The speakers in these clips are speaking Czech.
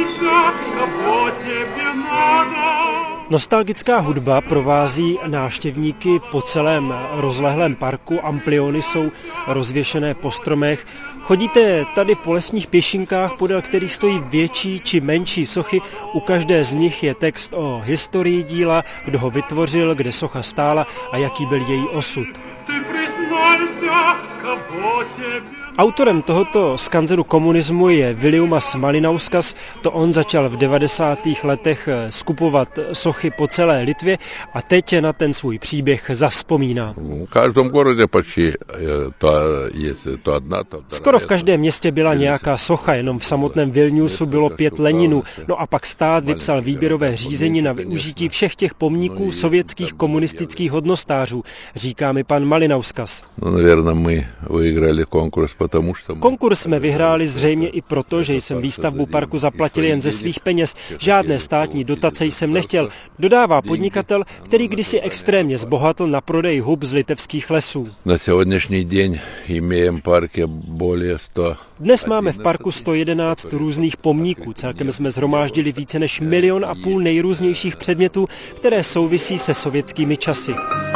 Nostalgická hudba provází návštěvníky po celém rozlehlém parku, ampliony jsou rozvěšené po stromech. Chodíte tady po lesních pěšinkách, podél kterých stojí větší či menší sochy. U každé z nich je text o historii díla, kdo ho vytvořil, kde socha stála a jaký byl její osud. Autorem tohoto skanzenu komunismu je Viliumas Malinauskas. To on začal v 90. letech skupovat sochy po celé Litvě a teď na ten svůj příběh zavzpomíná. Skoro v každém městě byla nějaká socha, jenom v samotném Vilniusu bylo 5 Leninů. No a pak stát vypsal výběrové řízení na využití všech těch pomníků sovětských komunistických hodnostářů, říká mi pan Malinauskas. Konkurs jsme vyhráli zřejmě i proto, že jsem výstavbu parku zaplatil jen ze svých peněz. Žádné státní dotace jsem nechtěl, dodává podnikatel, který kdysi extrémně zbohatl na prodeji hub z litevských lesů. Dnes máme v parku 111 různých pomníků. Celkem jsme shromáždili více než 1,5 milionu nejrůznějších předmětů, které souvisí se sovětskými časy.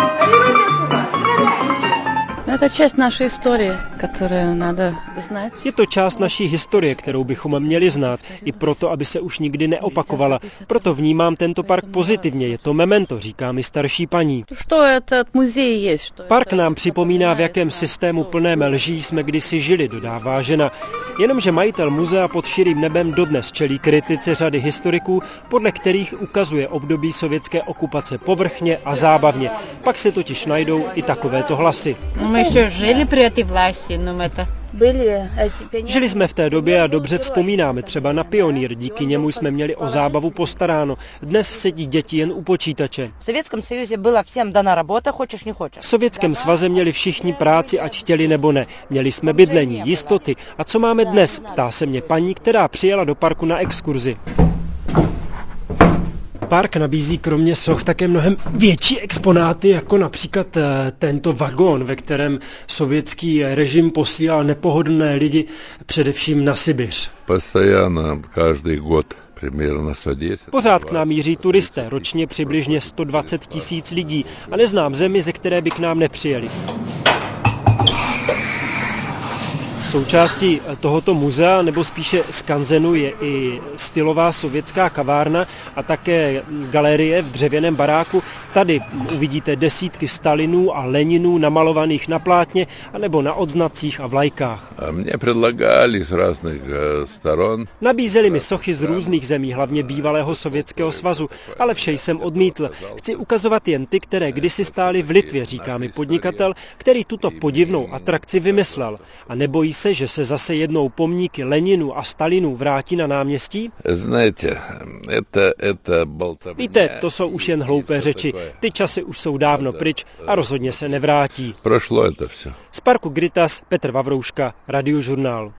To část naší historie, kterou nadо znát. Je to část naší historie, kterou bychom měli znát, i proto, aby se už nikdy neopakovala. Proto vnímám tento park pozitivně. Je to memento, říká mi starší paní. Park nám připomíná, v jakém systému plném lží jsme kdysi žili, dodává žena. Jenomže majitel muzea pod širým nebem dodnes čelí kritice řady historiků, podle kterých ukazuje období sovětské okupace povrchně a zábavně. Pak se totiž najdou i takovéto hlasy. Žili jsme v té době a dobře vzpomínáme třeba na Pionýr, díky němu jsme měli o zábavu postaráno. Dnes sedí děti jen u počítače. V Sovětském svaze měli všichni práci, ať chtěli nebo ne. Měli jsme bydlení, jistoty. A co máme dnes? Ptá se mě paní, která přijela do parku na exkurzi. Park nabízí kromě soch také mnohem větší exponáty, jako například tento vagón, ve kterém sovětský režim posílal nepohodlné lidi především na Sibiř. Pořád k nám míří turisté, ročně přibližně 120 000 lidí a neznám zemi, ze které by k nám nepřijeli. Součástí tohoto muzea, nebo spíše skanzenu, je i stylová sovětská kavárna a také galerie v dřevěném baráku. Tady uvidíte desítky Stalinů a Leninů namalovaných na plátně anebo na odznacích a vlajkách. Nabízeli mi sochy z různých zemí, hlavně bývalého Sovětského svazu, ale vše jsem odmítl. Chci ukazovat jen ty, které kdysi stály v Litvě, říká mi podnikatel, který tuto podivnou atrakci vymyslel. A nebojí se, že se zase jednou pomníky Leninu a Stalinu vrátí na náměstí? Víte, to jsou už jen hloupé řeči. Ty časy už jsou dávno pryč a rozhodně se nevrátí. Z parku Grytas Petr Vavrouška, Radiožurnál.